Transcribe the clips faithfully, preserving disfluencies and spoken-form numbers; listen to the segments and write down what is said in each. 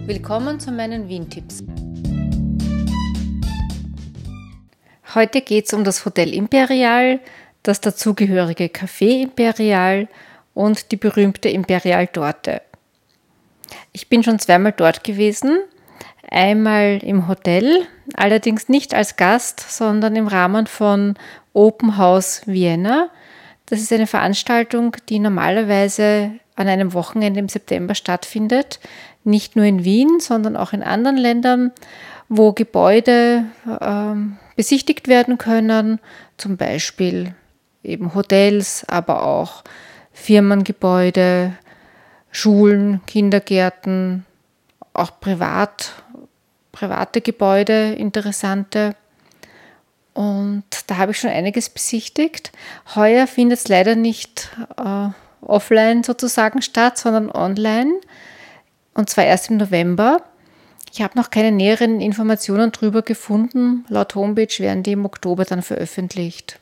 Willkommen zu meinen Wien-Tipps. Heute geht es um das Hotel Imperial, das dazugehörige Café Imperial und die berühmte Imperial-Torte. Ich bin schon zweimal dort gewesen, einmal im Hotel, allerdings nicht als Gast, sondern im Rahmen von Open House Vienna. Das ist eine Veranstaltung, die normalerweise an einem Wochenende im September stattfindet, nicht nur in Wien, sondern auch in anderen Ländern, wo Gebäude äh, besichtigt werden können, zum Beispiel eben Hotels, aber auch Firmengebäude, Schulen, Kindergärten, auch privat, private Gebäude, interessante. Und da habe ich schon einiges besichtigt. Heuer findet es leider nicht äh, offline sozusagen statt, sondern online. Und zwar erst im November. Ich habe noch keine näheren Informationen darüber gefunden. Laut Homepage werden die im Oktober dann veröffentlicht.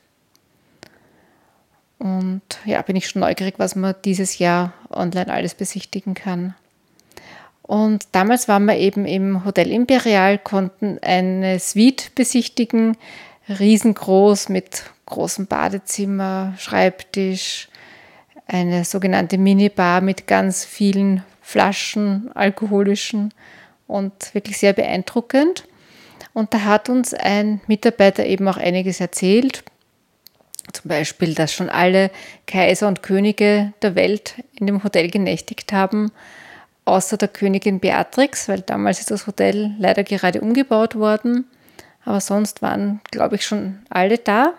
Und ja, bin ich schon neugierig, was man dieses Jahr online alles besichtigen kann. Und damals waren wir eben im Hotel Imperial, konnten eine Suite besichtigen, riesengroß mit großem Badezimmer, Schreibtisch, eine sogenannte Minibar mit ganz vielen Flaschen, alkoholischen und wirklich sehr beeindruckend. Und da hat uns ein Mitarbeiter eben auch einiges erzählt. Zum Beispiel, dass schon alle Kaiser und Könige der Welt in dem Hotel genächtigt haben, außer der Königin Beatrix, weil damals ist das Hotel leider gerade umgebaut worden. Aber sonst waren, glaube ich, schon alle da.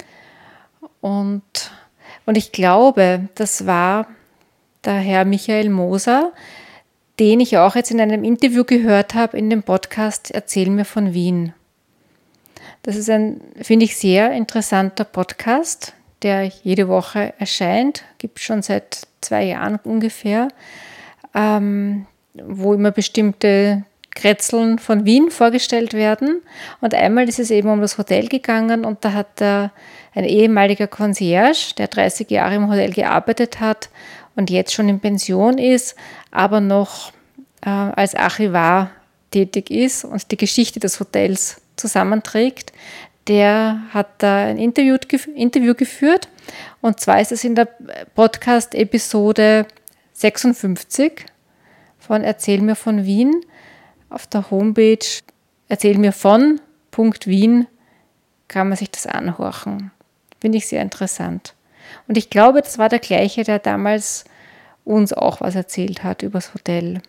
Und, und ich glaube, das war der Herr Michael Moser, den ich auch jetzt in einem Interview gehört habe in dem Podcast Erzähl mir von Wien. Das ist ein, finde ich, sehr interessanter Podcast, der jede Woche erscheint, gibt es schon seit zwei Jahren ungefähr, ähm, wo immer bestimmte Kretzeln von Wien vorgestellt werden. Und einmal ist es eben um das Hotel gegangen und da hat der, ein ehemaliger Concierge, der dreißig Jahre im Hotel gearbeitet hat und jetzt schon in Pension ist, aber noch äh, als Archivar tätig ist und die Geschichte des Hotels zusammenträgt, der hat da ein Interview, Interview geführt. Und zwar ist es in der Podcast-Episode sechsundfünfzig von Erzähl mir von Wien. Auf der Homepage erzähl mir von Punkt Wien kann man sich das anhorchen. Finde ich sehr interessant. Und ich glaube, das war der gleiche, der damals uns auch was erzählt hat über das Hotel.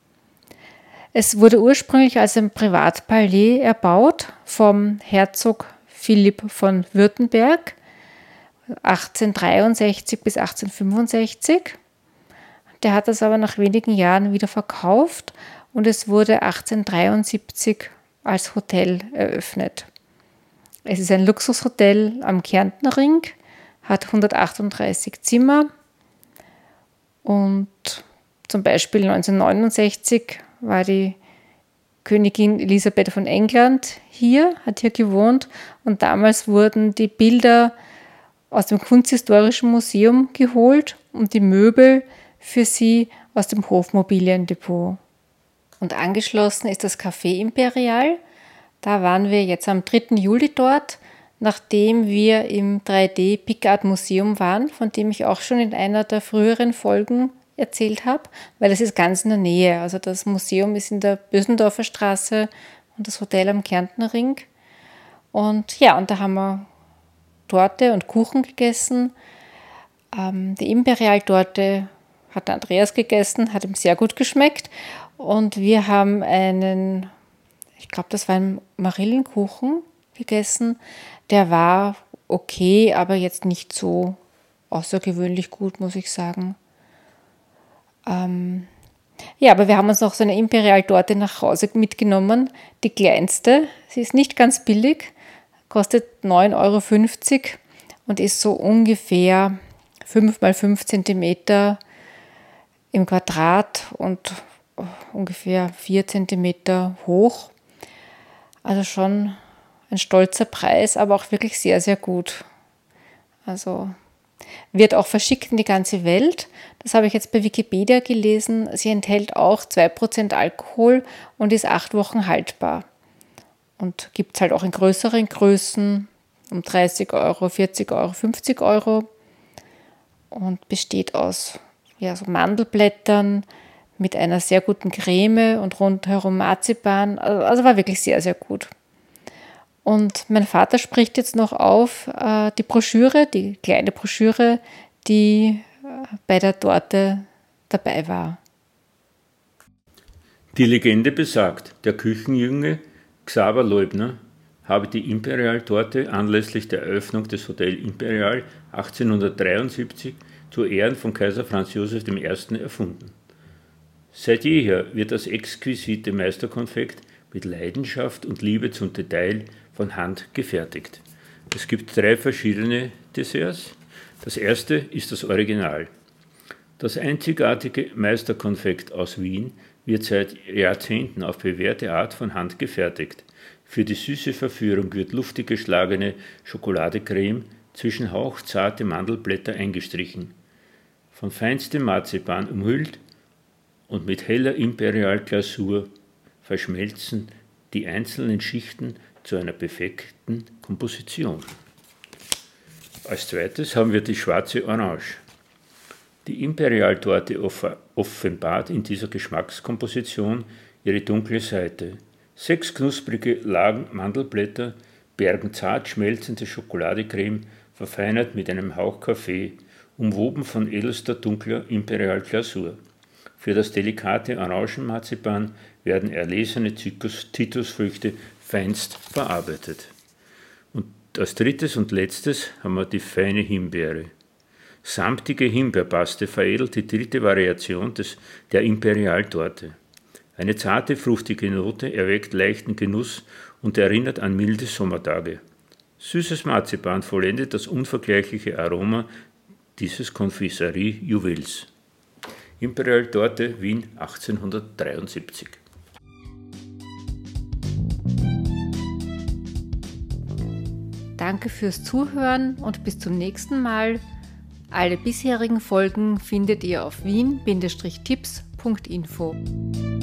Es wurde ursprünglich als ein Privatpalais erbaut vom Herzog Philipp von Württemberg achtzehnhundertdreiundsechzig bis achtzehnhundertfünfundsechzig. Der hat das aber nach wenigen Jahren wieder verkauft und es wurde achtzehnhundertdreiundsiebzig als Hotel eröffnet. Es ist ein Luxushotel am Kärntner Ring, hat hundertachtunddreißig Zimmer und zum Beispiel neunzehnhundertneunundsechzig war die Königin Elisabeth von England hier, hat hier gewohnt und damals wurden die Bilder aus dem Kunsthistorischen Museum geholt und die Möbel für sie aus dem Hofmobiliendepot. Und angeschlossen ist das Café Imperial. Da waren wir jetzt am dritten Juli dort, nachdem wir im drei D Pickart Museum waren, von dem ich auch schon in einer der früheren Folgen erzählt habe, weil es ist ganz in der Nähe. Also das Museum ist in der Bösendorfer Straße und das Hotel am Kärntner Ring. Und ja, und da haben wir Torte und Kuchen gegessen. Ähm, die Imperial-Torte hat der Andreas gegessen, hat ihm sehr gut geschmeckt. Und wir haben einen, ich glaube, das war ein Marillenkuchen gegessen. Der war okay, aber jetzt nicht so außergewöhnlich gut, muss ich sagen. Ähm, ja, aber wir haben uns noch so eine Imperial-Torte nach Hause mitgenommen. Die kleinste, sie ist nicht ganz billig, kostet neun Euro fünfzig und ist so ungefähr fünf mal fünf Zentimeter im Quadrat und ungefähr vier Zentimeter hoch. Also schon ein stolzer Preis, aber auch wirklich sehr, sehr gut. Also Wird auch verschickt in die ganze Welt. Das habe ich jetzt bei Wikipedia gelesen. Sie enthält auch zwei Prozent Alkohol und ist acht Wochen haltbar. Und gibt es halt auch in größeren Größen, um dreißig Euro, vierzig Euro, fünfzig Euro. Und besteht aus ja, so Mandelblättern mit einer sehr guten Creme und rundherum Marzipan. Also war wirklich sehr, sehr gut. Und mein Vater spricht jetzt noch auf äh, die Broschüre, die kleine Broschüre, die äh, bei der Torte dabei war. Die Legende besagt, der Küchenjunge Xaver Leubner habe die Imperial-Torte anlässlich der Eröffnung des Hotel Imperial achtzehnhundertdreiundsiebzig zu Ehren von Kaiser Franz Josef der Erste erfunden. Seit jeher wird das exquisite Meisterkonfekt mit Leidenschaft und Liebe zum Detail von Hand gefertigt. Es gibt drei verschiedene Desserts. Das erste ist das Original. Das einzigartige Meisterkonfekt aus Wien wird seit Jahrzehnten auf bewährte Art von Hand gefertigt. Für die süße Verführung wird luftig geschlagene Schokoladecreme zwischen hauchzarte Mandelblätter eingestrichen, von feinstem Marzipan umhüllt und mit heller Imperial-Glasur verschmelzen die einzelnen Schichten zu einer perfekten Komposition. Als zweites haben wir die schwarze Orange. Die Imperial-Torte offenbart in dieser Geschmackskomposition ihre dunkle Seite. Sechs knusprige Lagen Mandelblätter bergen zart schmelzende Schokoladecreme, verfeinert mit einem Hauch Kaffee, umwoben von edelster dunkler Imperial-Glasur. Für das delikate Orangenmarzipan werden erlesene Zitrusfrüchte feinst verarbeitet. Und als drittes und letztes haben wir die feine Himbeere. Samtige Himbeerpaste veredelt die dritte Variation des, der Imperial-Torte. Eine zarte, fruchtige Note erweckt leichten Genuss und erinnert an milde Sommertage. Süßes Marzipan vollendet das unvergleichliche Aroma dieses Konfiserie-Juwels. Imperial-Torte Wien achtzehnhundertdreiundsiebzig. Danke fürs Zuhören und bis zum nächsten Mal. Alle bisherigen Folgen findet ihr auf wien Bindestrich tipps Punkt info.